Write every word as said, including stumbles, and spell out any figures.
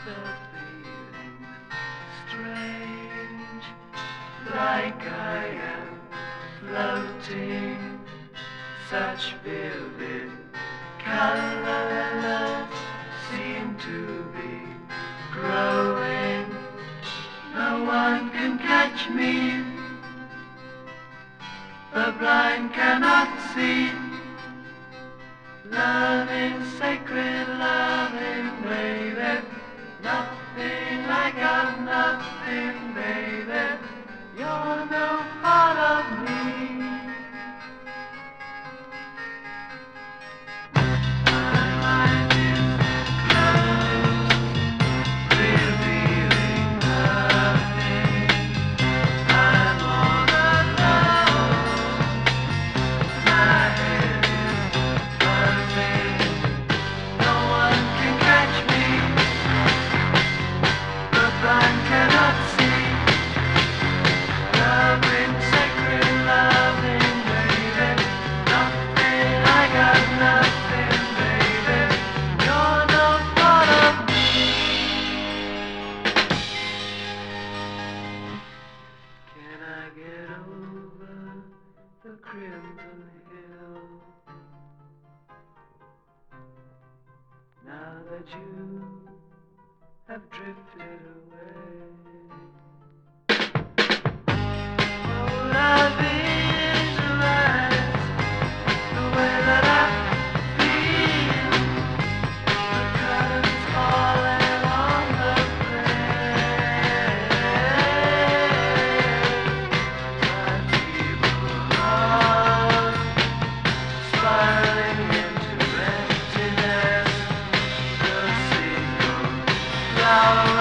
the feeling strange, like I am floating. Such vivid colors seem to be growing. No one can catch me. The blind cannot see. Loving, sacred, loving, baby. Nothing like a nothing, baby. You're no part of me. My mind is closed, revealing nothing. I'm all alone. My head is buzzing. No one can catch me. The blind cannot see. Loving, sacred, loving, baby. Nothing, I got nothing, baby. You're no part of me. Can I get over the crimson hill now that you have drifted away? Would I visualize the way that I feel? The curtains falling on the place. My feeble heart spiraling into emptiness. The single flower